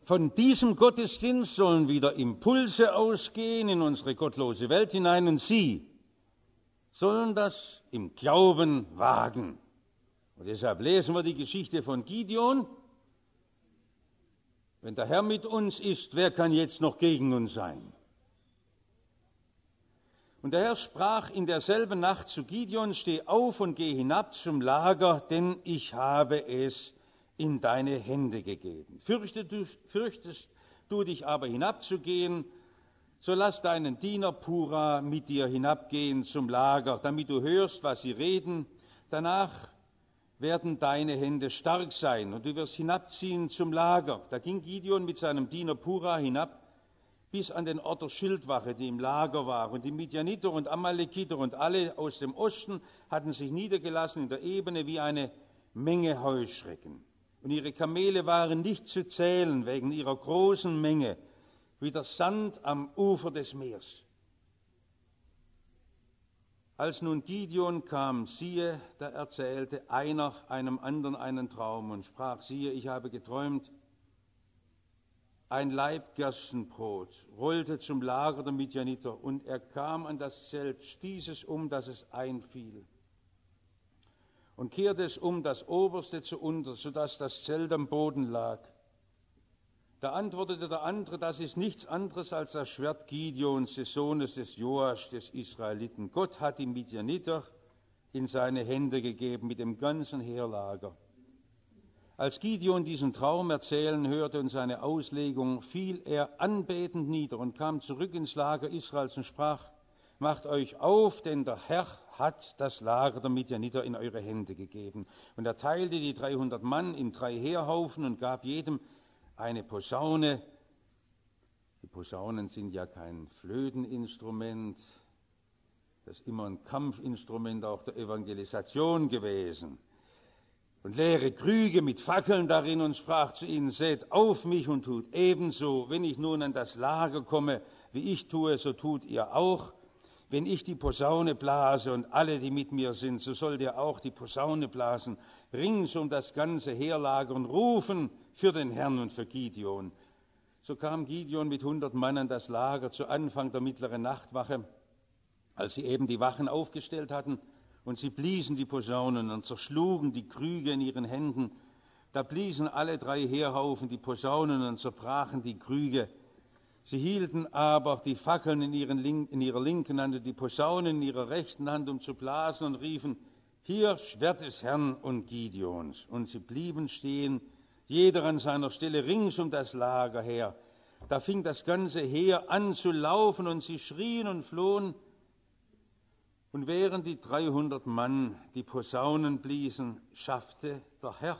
von diesem Gottesdienst sollen wieder Impulse ausgehen in unsere gottlose Welt hinein und Sie sollen das im Glauben wagen. Und deshalb lesen wir die Geschichte von Gideon. Wenn der Herr mit uns ist, wer kann jetzt noch gegen uns sein? Und der Herr sprach in derselben Nacht zu Gideon: Steh auf und geh hinab zum Lager, denn ich habe es in deine Hände gegeben. Fürchtest du dich aber hinabzugehen, so lass deinen Diener Pura mit dir hinabgehen zum Lager, damit du hörst, was sie reden. Danach werden deine Hände stark sein und du wirst hinabziehen zum Lager. Da ging Gideon mit seinem Diener Pura hinab bis an den Ort der Schildwache, die im Lager war. Und die Midianiter und Amalekiter und alle aus dem Osten hatten sich niedergelassen in der Ebene wie eine Menge Heuschrecken. Und ihre Kamele waren nicht zu zählen wegen ihrer großen Menge, wie der Sand am Ufer des Meers. Als nun Gideon kam, siehe, da erzählte einer einem anderen einen Traum und sprach: Siehe, ich habe geträumt, ein Laib Gerstenbrot rollte zum Lager der Midianiter, und er kam an das Zelt, stieß es um, dass es einfiel, und kehrte es um, das Oberste zu unter, sodass das Zelt am Boden lag. Da antwortete der andere: Das ist nichts anderes als das Schwert Gideons, des Sohnes des Joasch, des Israeliten. Gott hat die Midianiter in seine Hände gegeben mit dem ganzen Heerlager. Als Gideon diesen Traum erzählen hörte und seine Auslegung, fiel er anbetend nieder und kam zurück ins Lager Israels und sprach: Macht euch auf, denn der Herr hat das Lager der Midianiter in eure Hände gegeben. Und er teilte die 300 Mann in 3 Heerhaufen und gab jedem eine Posaune. Die Posaunen sind ja kein Flöteninstrument, das ist immer ein Kampfinstrument auch der Evangelisation gewesen. Und leere Krüge mit Fackeln darin, und sprach zu ihnen: Seht auf mich und tut ebenso. Wenn ich nun an das Lager komme, wie ich tue, so tut ihr auch. Wenn ich die Posaune blase und alle, die mit mir sind, so sollt ihr auch die Posaune blasen, rings um das ganze Heerlager, und rufen für den Herrn und für Gideon. So kam Gideon mit 100 Mann an das Lager zu Anfang der mittleren Nachtwache, als sie eben die Wachen aufgestellt hatten, und sie bliesen die Posaunen und zerschlugen die Krüge in ihren Händen. Da bliesen alle 3 Heerhaufen die Posaunen und zerbrachen die Krüge. Sie hielten aber die Fackeln in ihrer linken Hand und die Posaunen in ihrer rechten Hand, um zu blasen, und riefen: Hier Schwert des Herrn und Gideons. Und sie blieben stehen, jeder an seiner Stelle rings um das Lager her. Da fing das ganze Heer an zu laufen, und sie schrien und flohen. Und während die 300 Mann die Posaunen bliesen, schaffte der Herr,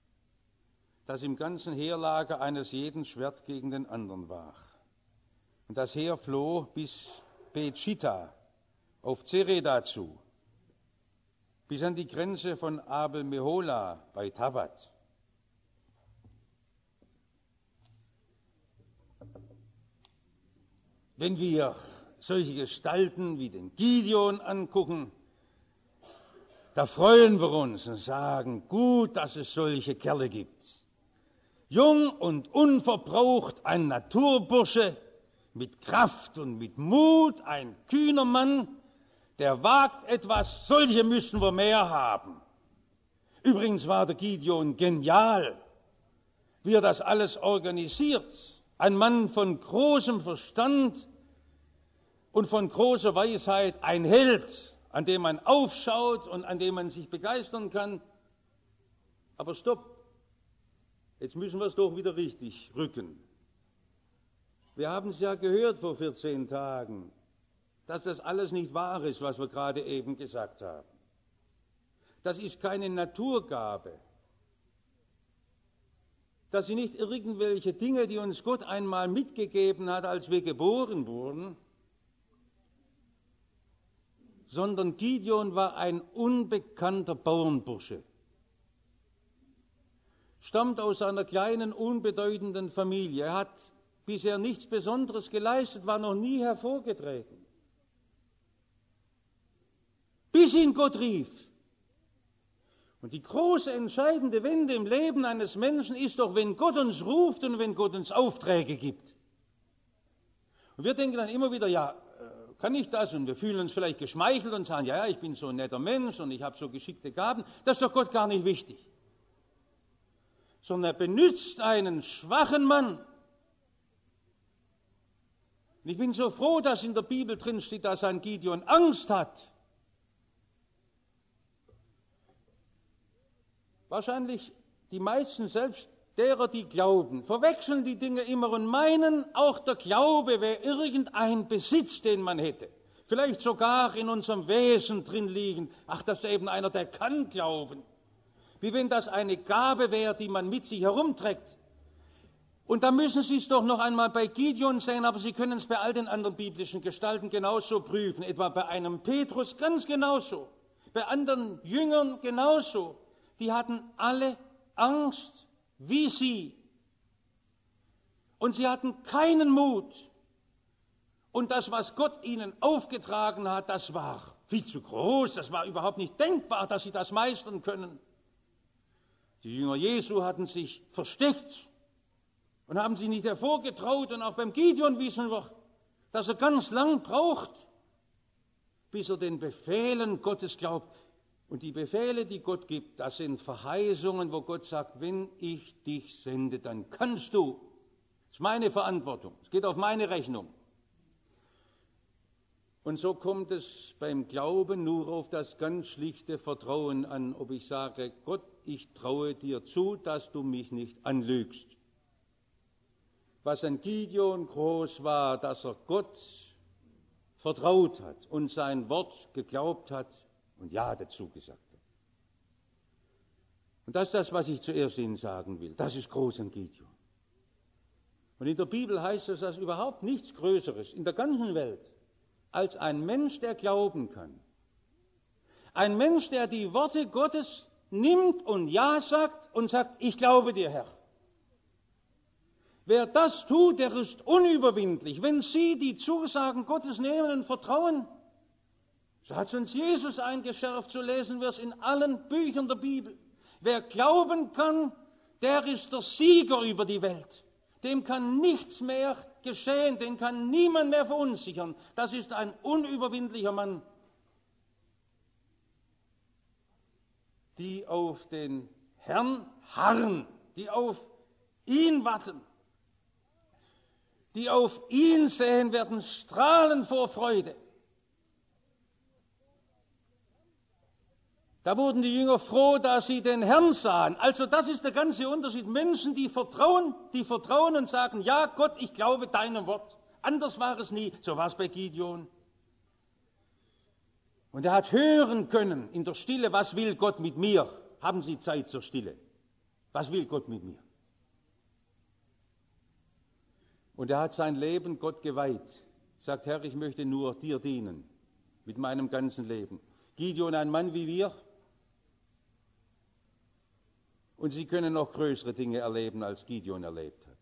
dass im ganzen Heerlager eines jeden Schwert gegen den anderen war. Und das Heer floh bis Bet-Schitta auf Zereda zu, bis an die Grenze von Abel-Mehola bei Tabat. Wenn wir solche Gestalten wie den Gideon angucken, da freuen wir uns und sagen: Gut, dass es solche Kerle gibt. Jung und unverbraucht, ein Naturbursche, mit Kraft und mit Mut, ein kühner Mann, der wagt etwas. Solche müssen wir mehr haben. Übrigens war der Gideon genial, wie er das alles organisiert. Ein Mann von großem Verstand und von großer Weisheit, ein Held, an dem man aufschaut und an dem man sich begeistern kann. Aber stopp, jetzt müssen wir es doch wieder richtig rücken. Wir haben es ja gehört vor 14 Tagen, dass das alles nicht wahr ist, was wir gerade eben gesagt haben. Das ist keine Naturgabe. Das sind nicht irgendwelche Dinge, die uns Gott einmal mitgegeben hat, als wir geboren wurden, sondern Gideon war ein unbekannter Bauernbursche, stammt aus einer kleinen, unbedeutenden Familie. Er hat bisher nichts Besonderes geleistet, war noch nie hervorgetreten, bis ihn Gott rief. Und die große entscheidende Wende im Leben eines Menschen ist doch, wenn Gott uns ruft und wenn Gott uns Aufträge gibt. Und wir denken dann immer wieder, ja, kann ich das? Und wir fühlen uns vielleicht geschmeichelt und sagen, ja, ich bin so ein netter Mensch und ich habe so geschickte Gaben. Das ist doch Gott gar nicht wichtig. Sondern er benützt einen schwachen Mann. Und ich bin so froh, dass in der Bibel drin steht, dass ein Gideon Angst hat. Wahrscheinlich die meisten, selbst derer, die glauben, verwechseln die Dinge immer und meinen, auch der Glaube wäre irgendein Besitz, den man hätte. Vielleicht sogar in unserem Wesen drin liegen. Ach, das ist eben einer, der kann glauben. Wie wenn das eine Gabe wäre, die man mit sich herumträgt. Und da müssen Sie es doch noch einmal bei Gideon sehen, aber Sie können es bei all den anderen biblischen Gestalten genauso prüfen. Etwa bei einem Petrus ganz genauso. Bei anderen Jüngern genauso. Die hatten alle Angst, wie sie. Und sie hatten keinen Mut. Und das, was Gott ihnen aufgetragen hat, das war viel zu groß. Das war überhaupt nicht denkbar, dass sie das meistern können. Die Jünger Jesu hatten sich versteckt und haben sich nicht hervorgetraut. Und auch beim Gideon wissen wir, dass er ganz lang braucht, bis er den Befehlen Gottes glaubt. Und die Befehle, die Gott gibt, das sind Verheißungen, wo Gott sagt, wenn ich dich sende, dann kannst du. Das ist meine Verantwortung. Es geht auf meine Rechnung. Und so kommt es beim Glauben nur auf das ganz schlichte Vertrauen an, ob ich sage, Gott, ich traue dir zu, dass du mich nicht anlügst. Was an Gideon groß war, dass er Gott vertraut hat und sein Wort geglaubt hat, und Ja dazu gesagt hat. Und das ist das, was ich zuerst Ihnen sagen will. Das ist groß an Gideon. Und in der Bibel heißt es, dass überhaupt nichts Größeres in der ganzen Welt als ein Mensch, der glauben kann. Ein Mensch, der die Worte Gottes nimmt und Ja sagt und sagt, ich glaube dir, Herr. Wer das tut, der ist unüberwindlich. Wenn Sie die Zusagen Gottes nehmen und vertrauen, so hat es uns Jesus eingeschärft, so lesen wir es in allen Büchern der Bibel. Wer glauben kann, der ist der Sieger über die Welt. Dem kann nichts mehr geschehen, den kann niemand mehr verunsichern. Das ist ein unüberwindlicher Mann. Die auf den Herrn harren, die auf ihn warten, die auf ihn sehen, werden strahlen vor Freude. Da wurden die Jünger froh, dass sie den Herrn sahen. Also das ist der ganze Unterschied. Menschen, die vertrauen und sagen, ja Gott, ich glaube deinem Wort. Anders war es nie. So war es bei Gideon. Und er hat hören können in der Stille, was will Gott mit mir? Haben Sie Zeit zur Stille? Was will Gott mit mir? Und er hat sein Leben Gott geweiht. Sagt, Herr, ich möchte nur dir dienen. Mit meinem ganzen Leben. Gideon, ein Mann wie wir. Und Sie können noch größere Dinge erleben, als Gideon erlebt hat.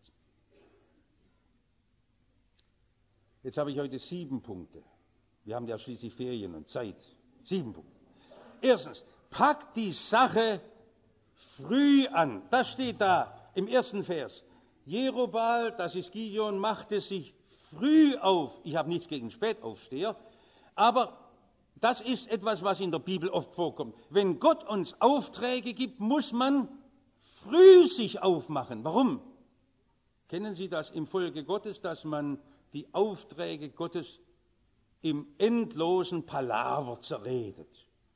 Jetzt habe ich heute 7 Punkte. Wir haben ja schließlich Ferien und Zeit. 7 Punkte. Erstens, packt die Sache früh an. Das steht da im 1. Vers. Jerubbaal, das ist Gideon, machte sich früh auf. Ich habe nichts gegen Spätaufsteher, aber das ist etwas, was in der Bibel oft vorkommt. Wenn Gott uns Aufträge gibt, muss man früh sich aufmachen. Warum? Kennen Sie das im Volke Gottes, dass man die Aufträge Gottes im endlosen Palaver zerredet?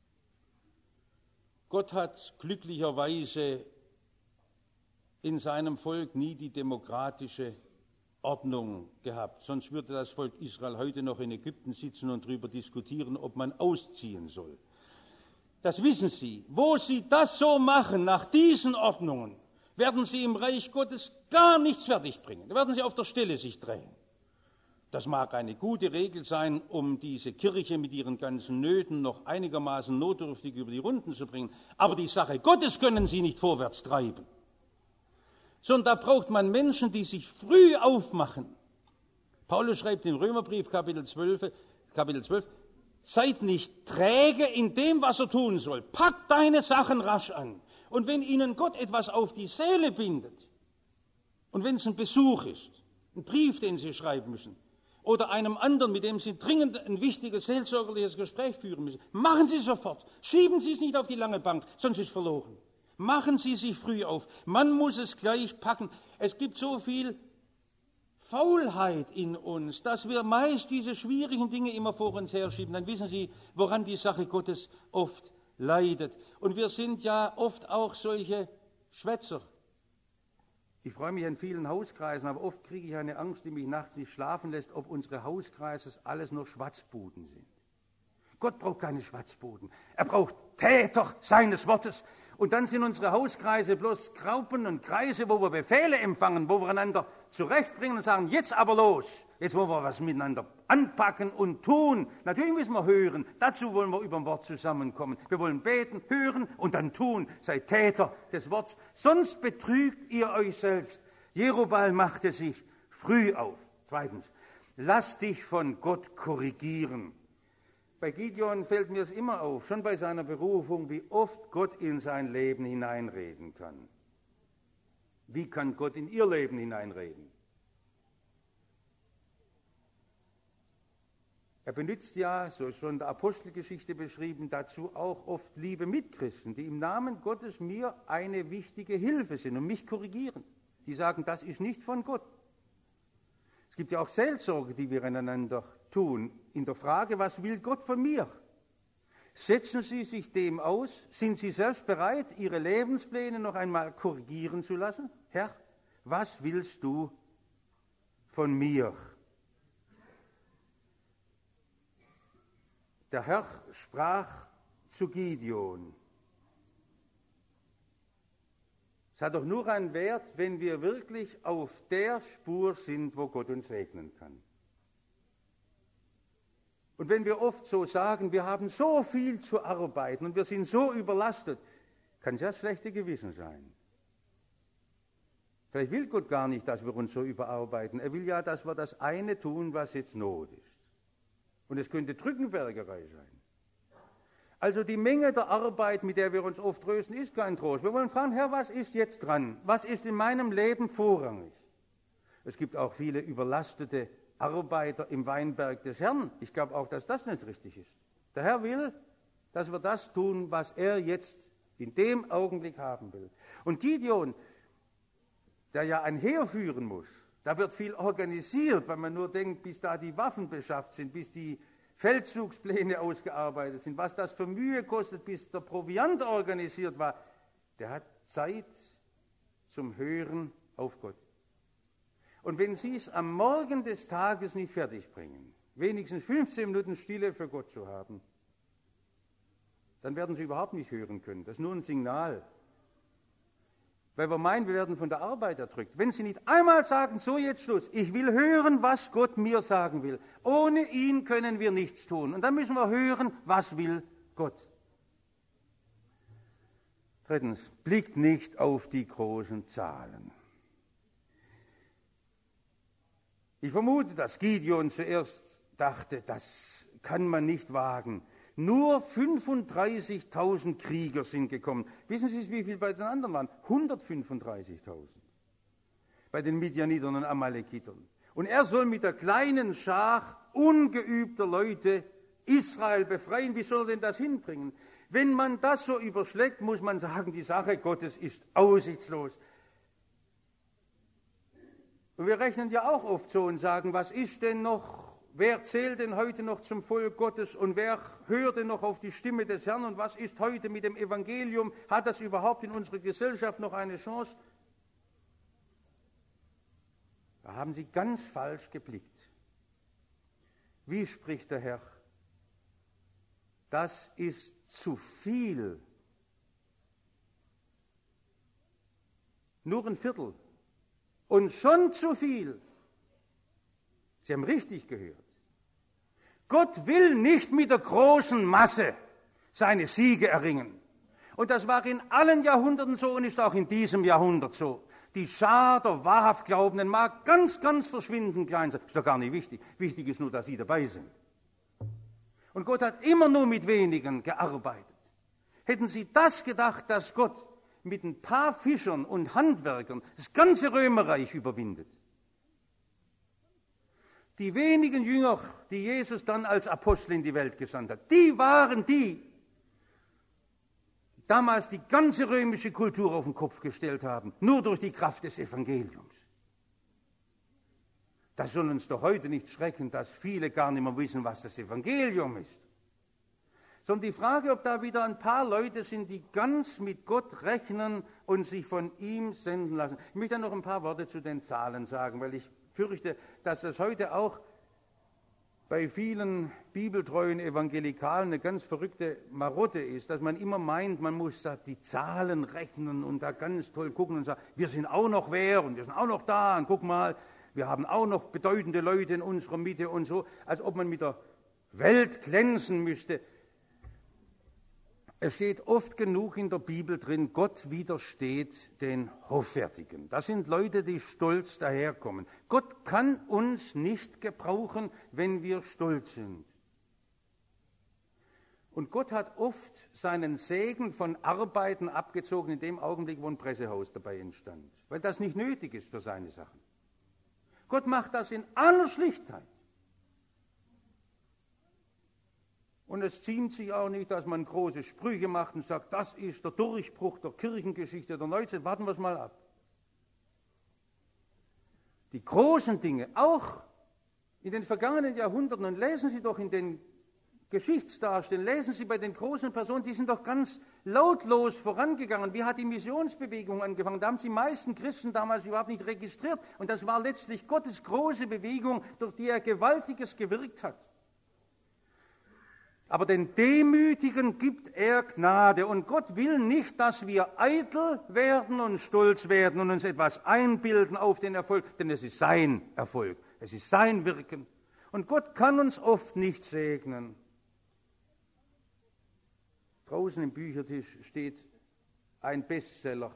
Gott hat glücklicherweise in seinem Volk nie die demokratische Ordnung gehabt. Sonst würde das Volk Israel heute noch in Ägypten sitzen und darüber diskutieren, ob man ausziehen soll. Das wissen Sie. Wo Sie das so machen, nach diesen Ordnungen, werden Sie im Reich Gottes gar nichts fertigbringen. Da werden Sie auf der Stelle sich drehen. Das mag eine gute Regel sein, um diese Kirche mit ihren ganzen Nöten noch einigermaßen notdürftig über die Runden zu bringen. Aber die Sache Gottes können Sie nicht vorwärts treiben. Sondern da braucht man Menschen, die sich früh aufmachen. Paulus schreibt im Römerbrief, Kapitel 12, Seid nicht träge in dem, was er tun soll. Packt deine Sachen rasch an. Und wenn Ihnen Gott etwas auf die Seele bindet, und wenn es ein Besuch ist, ein Brief, den Sie schreiben müssen, oder einem anderen, mit dem Sie dringend ein wichtiges seelsorgerliches Gespräch führen müssen, machen Sie sofort. Schieben Sie es nicht auf die lange Bank, sonst ist es verloren. Machen Sie sich früh auf. Man muss es gleich packen. Es gibt so viel Faulheit in uns, dass wir meist diese schwierigen Dinge immer vor uns herschieben. Dann wissen Sie, woran die Sache Gottes oft leidet. Und wir sind ja oft auch solche Schwätzer. Ich freue mich an vielen Hauskreisen, aber oft kriege ich eine Angst, die mich nachts nicht schlafen lässt, ob unsere Hauskreise alles nur Schwatzbuden sind. Gott braucht keine Schwatzbuden. Er braucht Täter seines Wortes. Und dann sind unsere Hauskreise bloß Gruppen und Kreise, wo wir Befehle empfangen, wo wir einander zurechtbringen und sagen, jetzt aber los, jetzt wollen wir was miteinander anpacken und tun. Natürlich müssen wir hören, dazu wollen wir über ein Wort zusammenkommen. Wir wollen beten, hören und dann tun. Seid Täter des Wortes, sonst betrügt ihr euch selbst. Jerubal machte sich früh auf. Zweitens, lass dich von Gott korrigieren. Bei Gideon fällt mir es immer auf, schon bei seiner Berufung, wie oft Gott in sein Leben hineinreden kann. Wie kann Gott in ihr Leben hineinreden? Er benutzt ja, so ist schon in der Apostelgeschichte beschrieben, dazu auch oft liebe Mitchristen, die im Namen Gottes mir eine wichtige Hilfe sind und mich korrigieren. Die sagen, das ist nicht von Gott. Es gibt ja auch Seelsorge, die wir einander tun, in der Frage, was will Gott von mir? Setzen Sie sich dem aus? Sind Sie selbst bereit, Ihre Lebenspläne noch einmal korrigieren zu lassen? Herr, was willst du von mir? Der Herr sprach zu Gideon. Es hat doch nur einen Wert, wenn wir wirklich auf der Spur sind, wo Gott uns segnen kann. Und wenn wir oft so sagen, wir haben so viel zu arbeiten und wir sind so überlastet, kann es ja das schlechte Gewissen sein. Vielleicht will Gott gar nicht, dass wir uns so überarbeiten. Er will ja, dass wir das eine tun, was jetzt Not ist. Und es könnte Drückenbergerei sein. Also die Menge der Arbeit, mit der wir uns oft trösten, ist kein Trost. Wir wollen fragen, Herr, was ist jetzt dran? Was ist in meinem Leben vorrangig? Es gibt auch viele überlastete Arbeiter im Weinberg des Herrn. Ich glaube auch, dass das nicht richtig ist. Der Herr will, dass wir das tun, was er jetzt in dem Augenblick haben will. Und Gideon, der ja ein Heer führen muss, da wird viel organisiert, weil man nur denkt, bis da die Waffen beschafft sind, bis die Feldzugspläne ausgearbeitet sind, was das für Mühe kostet, bis der Proviant organisiert war. Der hat Zeit zum Hören auf Gott. Und wenn Sie es am Morgen des Tages nicht fertigbringen, wenigstens 15 Minuten Stille für Gott zu haben, dann werden Sie überhaupt nicht hören können. Das ist nur ein Signal. Weil wir meinen, wir werden von der Arbeit erdrückt. Wenn Sie nicht einmal sagen, so jetzt Schluss, ich will hören, was Gott mir sagen will. Ohne ihn können wir nichts tun. Und dann müssen wir hören, was will Gott. Drittens, blickt nicht auf die großen Zahlen. Ich vermute, dass Gideon zuerst dachte, das kann man nicht wagen. Nur 35.000 Krieger sind gekommen. Wissen Sie, wie viel bei den anderen waren? 135.000. Bei den Midianitern und Amalekitern. Und er soll mit der kleinen Schar ungeübter Leute Israel befreien. Wie soll er denn das hinbringen? Wenn man das so überschlägt, muss man sagen, die Sache Gottes ist aussichtslos. Und wir rechnen ja auch oft so und sagen, was ist denn noch, wer zählt denn heute noch zum Volk Gottes und wer hört denn noch auf die Stimme des Herrn und was ist heute mit dem Evangelium? Hat das überhaupt in unserer Gesellschaft noch eine Chance? Da haben Sie ganz falsch geblickt. Wie spricht der Herr? Das ist zu viel. Nur ein Viertel. Und schon zu viel. Sie haben richtig gehört. Gott will nicht mit der großen Masse seine Siege erringen. Und das war in allen Jahrhunderten so und ist auch in diesem Jahrhundert so. Die Schar der wahrhaft Glaubenden mag ganz, ganz verschwindend klein sein. Ist doch gar nicht wichtig. Wichtig ist nur, dass Sie dabei sind. Und Gott hat immer nur mit wenigen gearbeitet. Hätten Sie das gedacht, dass Gott mit ein paar Fischern und Handwerkern das ganze Römerreich überwindet? Die wenigen Jünger, die Jesus dann als Apostel in die Welt gesandt hat, die waren die damals die ganze römische Kultur auf den Kopf gestellt haben, nur durch die Kraft des Evangeliums. Das soll uns doch heute nicht schrecken, dass viele gar nicht mehr wissen, was das Evangelium ist. Sondern die Frage, ob da wieder ein paar Leute sind, die ganz mit Gott rechnen und sich von ihm senden lassen. Ich möchte noch ein paar Worte zu den Zahlen sagen, weil ich fürchte, dass das heute auch bei vielen bibeltreuen Evangelikalen eine ganz verrückte Marotte ist, dass man immer meint, man muss da die Zahlen rechnen und da ganz toll gucken und sagen, wir sind auch noch wer und wir sind auch noch da und guck mal, wir haben auch noch bedeutende Leute in unserer Mitte und so, als ob man mit der Welt glänzen müsste. Es steht oft genug in der Bibel drin, Gott widersteht den Hoffärtigen. Das sind Leute, die stolz daherkommen. Gott kann uns nicht gebrauchen, wenn wir stolz sind. Und Gott hat oft seinen Segen von Arbeiten abgezogen in dem Augenblick, wo ein Pressehaus dabei entstand, weil das nicht nötig ist für seine Sachen. Gott macht das in aller Schlichtheit. Und es ziemt sich auch nicht, dass man große Sprüche macht und sagt, das ist der Durchbruch der Kirchengeschichte der Neuzeit. Warten wir es mal ab. Die großen Dinge, auch in den vergangenen Jahrhunderten, und lesen Sie doch in den Geschichtsdarstellungen, lesen Sie bei den großen Personen, die sind doch ganz lautlos vorangegangen. Wie hat die Missionsbewegung angefangen? Da haben die meisten Christen damals überhaupt nicht registriert. Und das war letztlich Gottes große Bewegung, durch die er Gewaltiges gewirkt hat. Aber den Demütigen gibt er Gnade. Und Gott will nicht, dass wir eitel werden und stolz werden und uns etwas einbilden auf den Erfolg, denn es ist sein Erfolg, es ist sein Wirken. Und Gott kann uns oft nicht segnen. Draußen im Büchertisch steht ein Bestseller.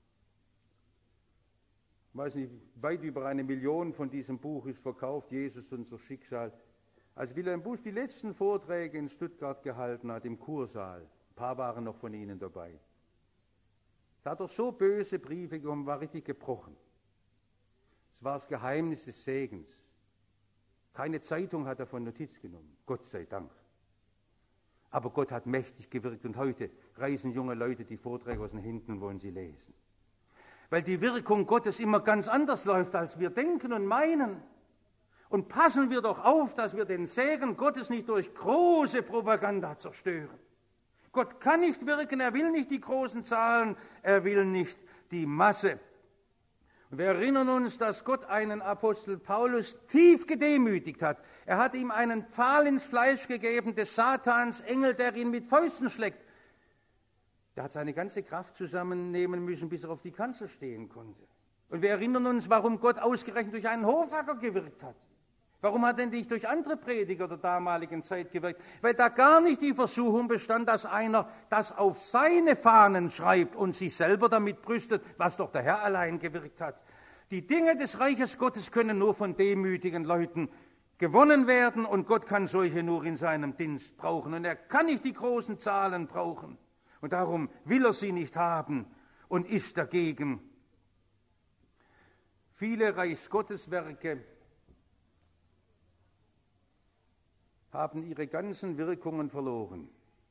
Ich weiß nicht, weit über 1 Million von diesem Buch ist verkauft, Jesus, unser Schicksal. Als Wilhelm Busch die letzten Vorträge in Stuttgart gehalten hat, im Kursaal, ein paar waren noch von Ihnen dabei, da hat er so böse Briefe bekommen, war richtig gebrochen. Es war das Geheimnis des Segens. Keine Zeitung hat davon Notiz genommen, Gott sei Dank. Aber Gott hat mächtig gewirkt und heute reißen junge Leute die Vorträge aus den Händen und wollen sie lesen. Weil die Wirkung Gottes immer ganz anders läuft, als wir denken und meinen. Und passen wir doch auf, dass wir den Segen Gottes nicht durch große Propaganda zerstören. Gott kann nicht wirken, er will nicht die großen Zahlen, er will nicht die Masse. Und wir erinnern uns, dass Gott einen Apostel Paulus tief gedemütigt hat. Er hat ihm einen Pfahl ins Fleisch gegeben des Satans, Engel, der ihn mit Fäusten schlägt. Der hat seine ganze Kraft zusammennehmen müssen, bis er auf die Kanzel stehen konnte. Und wir erinnern uns, warum Gott ausgerechnet durch einen Hofacker gewirkt hat. Warum hat er nicht durch andere Prediger der damaligen Zeit gewirkt? Weil da gar nicht die Versuchung bestand, dass einer das auf seine Fahnen schreibt und sich selber damit brüstet, was doch der Herr allein gewirkt hat. Die Dinge des Reiches Gottes können nur von demütigen Leuten gewonnen werden und Gott kann solche nur in seinem Dienst brauchen. Und er kann nicht die großen Zahlen brauchen. Und darum will er sie nicht haben und ist dagegen. Viele Reichsgotteswerke haben ihre ganzen Wirkungen verloren,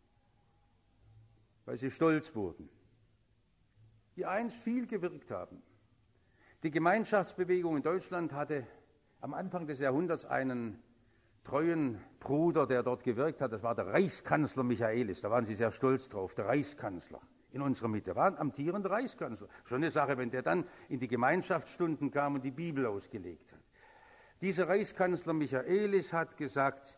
weil sie stolz wurden, die einst viel gewirkt haben. Die Gemeinschaftsbewegung in Deutschland hatte am Anfang des Jahrhunderts einen treuen Bruder, der dort gewirkt hat, das war der Reichskanzler Michaelis, da waren sie sehr stolz drauf, der Reichskanzler in unserer Mitte, war ein amtierender Reichskanzler. Schon eine Sache, wenn der dann in die Gemeinschaftsstunden kam und die Bibel ausgelegt hat. Dieser Reichskanzler Michaelis hat gesagt,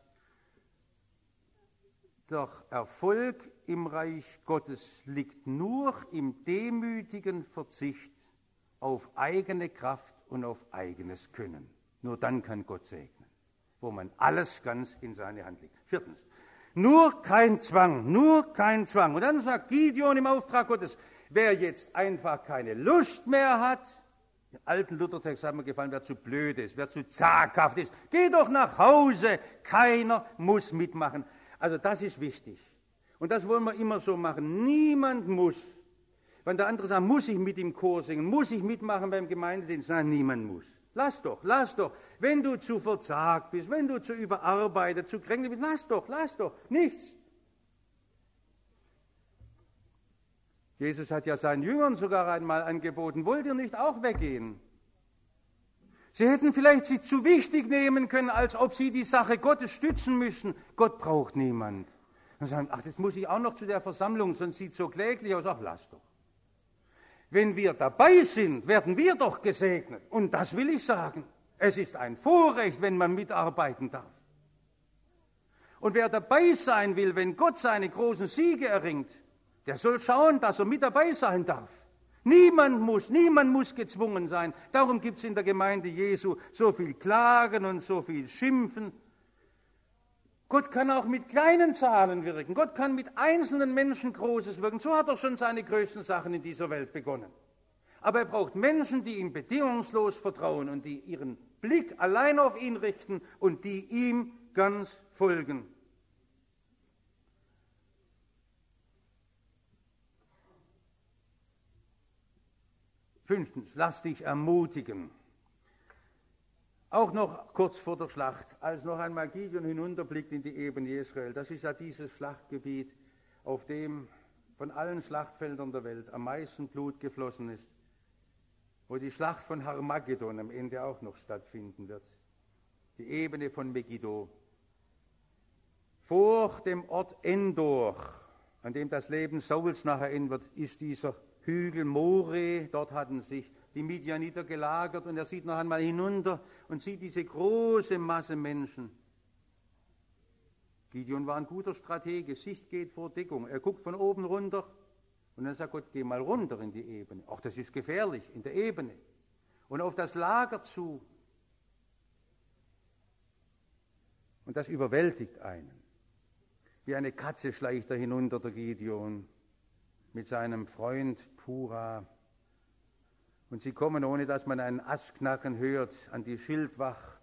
der Erfolg im Reich Gottes liegt nur im demütigen Verzicht auf eigene Kraft und auf eigenes Können. Nur dann kann Gott segnen, wo man alles ganz in seine Hand legt. 4. Nur kein Zwang, nur kein Zwang. Und dann sagt Gideon im Auftrag Gottes, wer jetzt einfach keine Lust mehr hat, im alten Luthertext hat mir gefallen, wer zu blöd ist, wer zu zaghaft ist, geh doch nach Hause, keiner muss mitmachen. Also das ist wichtig. Und das wollen wir immer so machen. Niemand muss. Wenn der andere sagt, muss ich mit im Chor singen, muss ich mitmachen beim Gemeindedienst? Nein, niemand muss. Lass doch. Wenn du zu verzagt bist, wenn du zu überarbeitet, zu kränklich bist, lass doch. Nichts. Jesus hat ja seinen Jüngern sogar einmal angeboten, wollt ihr nicht auch weggehen? Sie hätten vielleicht sich zu wichtig nehmen können, als ob sie die Sache Gottes stützen müssen. Gott braucht niemand. Und sagen, ach, das muss ich auch noch zu der Versammlung, sonst sieht es so kläglich aus. Ach, lass doch. Wenn wir dabei sind, werden wir doch gesegnet. Und das will ich sagen. Es ist ein Vorrecht, wenn man mitarbeiten darf. Und wer dabei sein will, wenn Gott seine großen Siege erringt, der soll schauen, dass er mit dabei sein darf. Niemand muss gezwungen sein. Darum gibt es in der Gemeinde Jesu so viel Klagen und so viel Schimpfen. Gott kann auch mit kleinen Zahlen wirken. Gott kann mit einzelnen Menschen Großes wirken. So hat er schon seine größten Sachen in dieser Welt begonnen. Aber er braucht Menschen, die ihm bedingungslos vertrauen und die ihren Blick allein auf ihn richten und die ihm ganz folgen. Fünftens, lass dich ermutigen. Auch noch kurz vor der Schlacht, als noch einmal Gideon hinunterblickt in die Ebene Jesrael, das ist ja dieses Schlachtgebiet, auf dem von allen Schlachtfeldern der Welt am meisten Blut geflossen ist, wo die Schlacht von Harmagedon am Ende auch noch stattfinden wird, die Ebene von Megiddo. Vor dem Ort Endor, an dem das Leben Sauls nachher enden wird, ist dieser Hügel More, dort hatten sich die Midianiter gelagert und er sieht noch einmal hinunter und sieht diese große Masse Menschen. Gideon war ein guter Stratege, Sicht geht vor Deckung. Er guckt von oben runter und dann sagt Gott, geh mal runter in die Ebene. Ach, das ist gefährlich, in der Ebene. Und auf das Lager zu. Und das überwältigt einen. Wie eine Katze schleicht er hinunter, der Gideon, mit seinem Freund Pura. Und sie kommen, ohne dass man einen Astknacken hört, an die Schildwacht.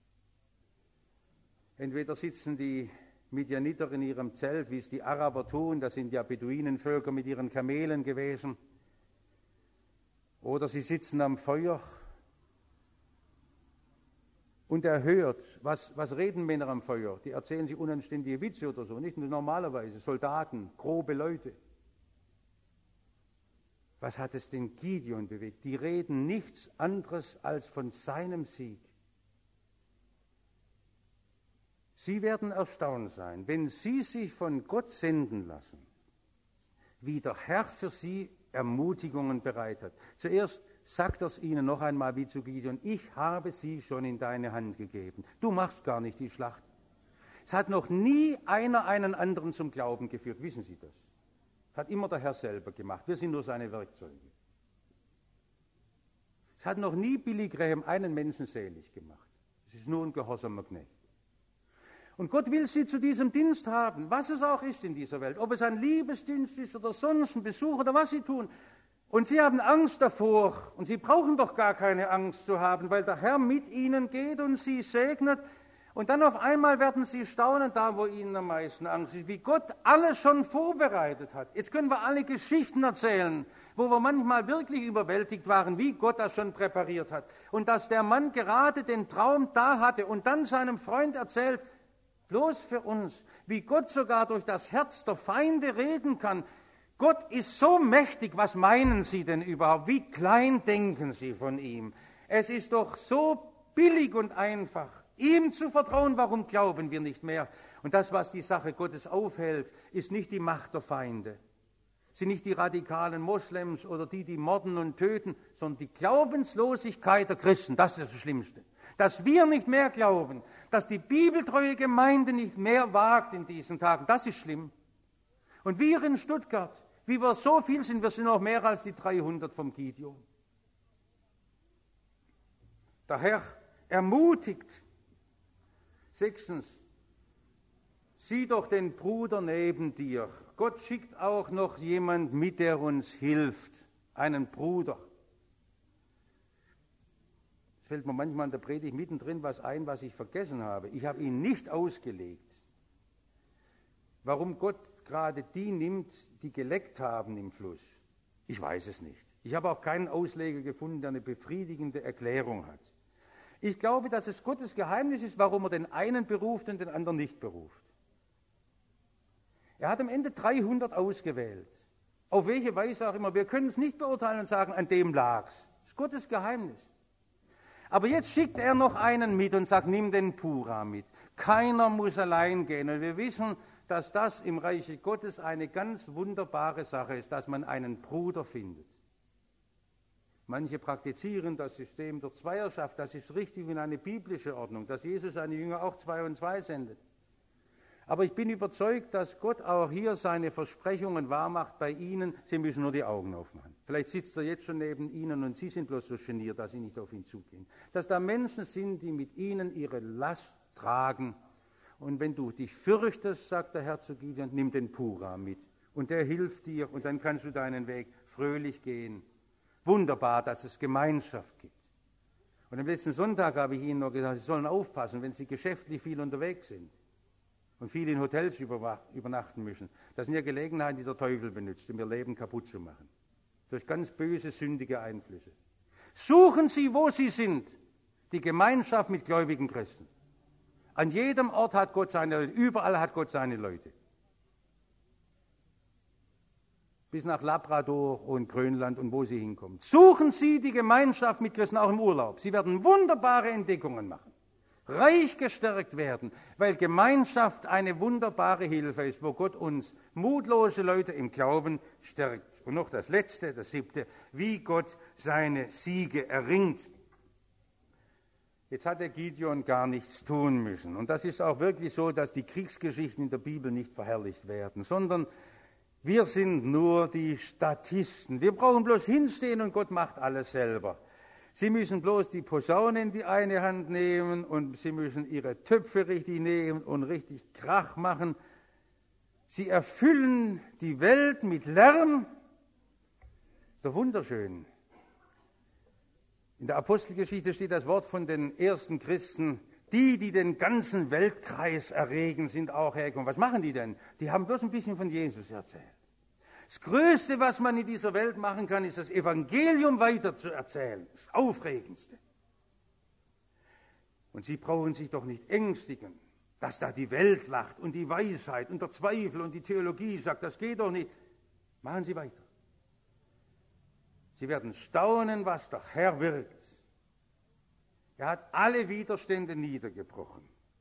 Entweder sitzen die Midianiter in ihrem Zelt, wie es die Araber tun, das sind ja Beduinenvölker mit ihren Kamelen gewesen, oder sie sitzen am Feuer und er hört, was reden Männer am Feuer? Die erzählen sich unanständige Witze oder so, nicht nur normalerweise, Soldaten, grobe Leute. Was hat es den Gideon bewegt? Die reden nichts anderes als von seinem Sieg. Sie werden erstaunt sein, wenn Sie sich von Gott senden lassen, wie der Herr für Sie Ermutigungen bereitet. Zuerst sagt er es ihnen noch einmal wie zu Gideon, ich habe sie schon in deine Hand gegeben. Du machst gar nicht die Schlacht. Es hat noch nie einer einen anderen zum Glauben geführt, wissen Sie das? Hat immer der Herr selber gemacht. Wir sind nur seine Werkzeuge. Es hat noch nie Billy Graham einen Menschen selig gemacht. Es ist nur ein gehorsamer Knecht. Und Gott will sie zu diesem Dienst haben, was es auch ist in dieser Welt. Ob es ein Liebesdienst ist oder sonst ein Besuch oder was sie tun. Und sie haben Angst davor. Und sie brauchen doch gar keine Angst zu haben, weil der Herr mit ihnen geht und sie segnet. Und dann auf einmal werden sie staunen, da wo ihnen am meisten Angst ist, wie Gott alles schon vorbereitet hat. Jetzt können wir alle Geschichten erzählen, wo wir manchmal wirklich überwältigt waren, wie Gott das schon präpariert hat. Und dass der Mann gerade den Traum da hatte und dann seinem Freund erzählt, bloß für uns, wie Gott sogar durch das Herz der Feinde reden kann. Gott ist so mächtig, was meinen Sie denn überhaupt? Wie klein denken Sie von ihm? Es ist doch so billig und einfach. Ihm zu vertrauen, warum glauben wir nicht mehr? Und das, was die Sache Gottes aufhält, ist nicht die Macht der Feinde, sind nicht die radikalen Moslems oder die morden und töten, sondern die Glaubenslosigkeit der Christen. Das ist das Schlimmste. Dass wir nicht mehr glauben, dass die bibeltreue Gemeinde nicht mehr wagt in diesen Tagen, das ist schlimm. Und wir in Stuttgart, wie wir so viel sind, wir sind noch mehr als die 300 vom Gideon. Der Herr ermutigt. 6. Sieh doch den Bruder neben dir. Gott schickt auch noch jemand mit, der uns hilft. Einen Bruder. Es fällt mir manchmal in der Predigt mittendrin was ein, was ich vergessen habe. Ich habe ihn nicht ausgelegt. Warum Gott gerade die nimmt, die geleckt haben im Fluss, ich weiß es nicht. Ich habe auch keinen Ausleger gefunden, der eine befriedigende Erklärung hat. Ich glaube, dass es Gottes Geheimnis ist, warum er den einen beruft und den anderen nicht beruft. Er hat am Ende 300 ausgewählt. Auf welche Weise auch immer. Wir können es nicht beurteilen und sagen, an dem lag's. Das ist Gottes Geheimnis. Aber jetzt schickt er noch einen mit und sagt, nimm den Pura mit. Keiner muss allein gehen. Und wir wissen, dass das im Reiche Gottes eine ganz wunderbare Sache ist, dass man einen Bruder findet. Manche praktizieren das System der Zweierschaft. Das ist richtig in eine biblische Ordnung, dass Jesus seine Jünger auch 2 und 2 sendet. Aber ich bin überzeugt, dass Gott auch hier seine Versprechungen wahrmacht bei Ihnen. Sie müssen nur die Augen aufmachen. Vielleicht sitzt er jetzt schon neben Ihnen und Sie sind bloß so geniert, dass Sie nicht auf ihn zugehen. Dass da Menschen sind, die mit Ihnen ihre Last tragen. Und wenn du dich fürchtest, sagt der Herr zu Gideon, nimm den Pura mit. Und der hilft dir und dann kannst du deinen Weg fröhlich gehen. Wunderbar, dass es Gemeinschaft gibt. Und am letzten Sonntag habe ich Ihnen noch gesagt, Sie sollen aufpassen, wenn Sie geschäftlich viel unterwegs sind und viel in Hotels übernachten müssen. Das sind ja Gelegenheiten, die der Teufel benutzt, um ihr Leben kaputt zu machen. Durch ganz böse, sündige Einflüsse. Suchen Sie, wo Sie sind, die Gemeinschaft mit gläubigen Christen. An jedem Ort hat Gott seine Leute, überall hat Gott seine Leute. Bis nach Labrador und Grönland und wo Sie hinkommen. Suchen Sie die Gemeinschaft mit Christen, auch im Urlaub. Sie werden wunderbare Entdeckungen machen, reich gestärkt werden, weil Gemeinschaft eine wunderbare Hilfe ist, wo Gott uns mutlose Leute im Glauben stärkt. Und noch das Letzte, das 7., wie Gott seine Siege erringt. Jetzt hat der Gideon gar nichts tun müssen. Und das ist auch wirklich so, dass die Kriegsgeschichten in der Bibel nicht verherrlicht werden, sondern wir sind nur die Statisten. Wir brauchen bloß hinstehen und Gott macht alles selber. Sie müssen bloß die Posaune in die eine Hand nehmen und Sie müssen Ihre Töpfe richtig nehmen und richtig Krach machen. Sie erfüllen die Welt mit Lärm. Doch wunderschön. In der Apostelgeschichte steht das Wort von den ersten Christen, die den ganzen Weltkreis erregen, sind auch hergekommen. Was machen die denn? Die haben bloß ein bisschen von Jesus erzählt. Das Größte, was man in dieser Welt machen kann, ist das Evangelium weiter zu erzählen. Das Aufregendste. Und Sie brauchen sich doch nicht ängstigen, dass da die Welt lacht und die Weisheit und der Zweifel und die Theologie sagt, das geht doch nicht. Machen Sie weiter. Sie werden staunen, was der Herr wirkt. Er hat alle Widerstände niedergebrochen.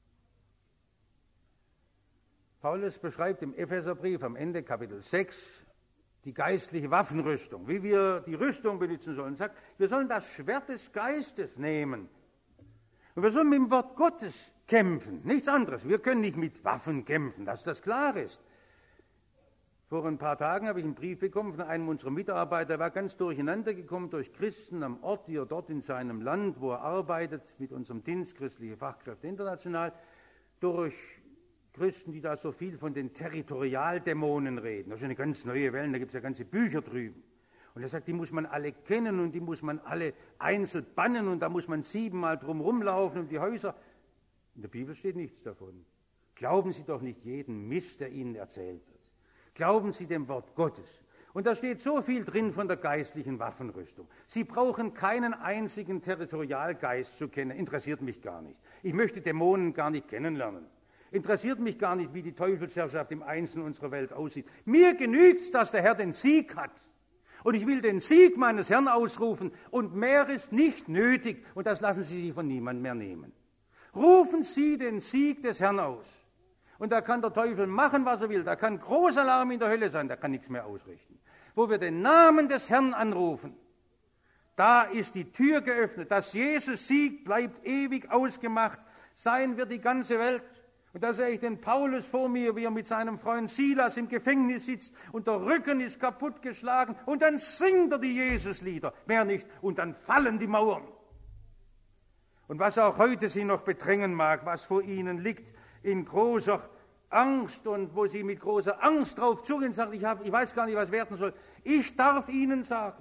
Paulus beschreibt im Epheserbrief am Ende Kapitel 6 die geistliche Waffenrüstung, wie wir die Rüstung benutzen sollen. Er sagt, wir sollen das Schwert des Geistes nehmen. Und wir sollen mit dem Wort Gottes kämpfen, nichts anderes. Wir können nicht mit Waffen kämpfen, dass das klar ist. Vor ein paar Tagen habe ich einen Brief bekommen von einem unserer Mitarbeiter, der war ganz durcheinander gekommen durch Christen am Ort, hier dort in seinem Land, wo er arbeitet, mit unserem Dienst Christliche Fachkräfte international, durch Christen, die da so viel von den Territorialdämonen reden. Das ist eine ganz neue Welt, da gibt es ja ganze Bücher drüben. Und er sagt, die muss man alle kennen und die muss man alle einzeln bannen und da muss man 7-mal drum rumlaufen um die Häuser. In der Bibel steht nichts davon. Glauben Sie doch nicht jeden Mist, der Ihnen erzählt wird. Glauben Sie dem Wort Gottes. Und da steht so viel drin von der geistlichen Waffenrüstung. Sie brauchen keinen einzigen Territorialgeist zu kennen. Interessiert mich gar nicht. Ich möchte Dämonen gar nicht kennenlernen. Interessiert mich gar nicht, wie die Teufelsherrschaft im Einzelnen unserer Welt aussieht. Mir genügt's, dass der Herr den Sieg hat. Und ich will den Sieg meines Herrn ausrufen. Und mehr ist nicht nötig. Und das lassen Sie sich von niemandem mehr nehmen. Rufen Sie den Sieg des Herrn aus. Und da kann der Teufel machen, was er will. Da kann Großalarm in der Hölle sein. Da kann nichts mehr ausrichten. Wo wir den Namen des Herrn anrufen, da ist die Tür geöffnet. Dass Jesus Sieg bleibt ewig ausgemacht. Sein wird die ganze Welt. Und da sehe ich den Paulus vor mir, wie er mit seinem Freund Silas im Gefängnis sitzt und der Rücken ist kaputtgeschlagen und dann singt er die Jesuslieder, mehr nicht, und dann fallen die Mauern. Und was auch heute sie noch bedrängen mag, was vor ihnen liegt, in großer Angst und wo sie mit großer Angst drauf zugehen und sagen, ich weiß gar nicht, was werden soll. Ich darf Ihnen sagen,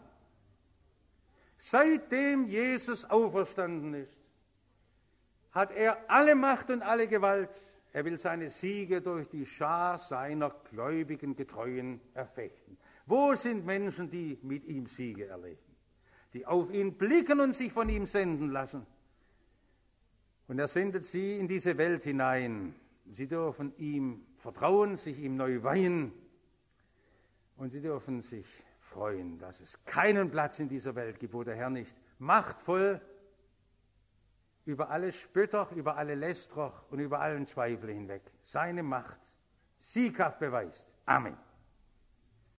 seitdem Jesus auferstanden ist, hat er alle Macht und alle Gewalt Er will seine Siege durch die Schar seiner gläubigen Getreuen erfechten. Wo sind Menschen, die mit ihm Siege erleben, die auf ihn blicken und sich von ihm senden lassen? Und er sendet sie in diese Welt hinein. Sie dürfen ihm vertrauen, sich ihm neu weihen und sie dürfen sich freuen, dass es keinen Platz in dieser Welt gibt, wo der Herr nicht machtvoll über alle Spötter, über alle Lästerer und über allen Zweifel hinweg seine Macht sieghaft beweist. Amen.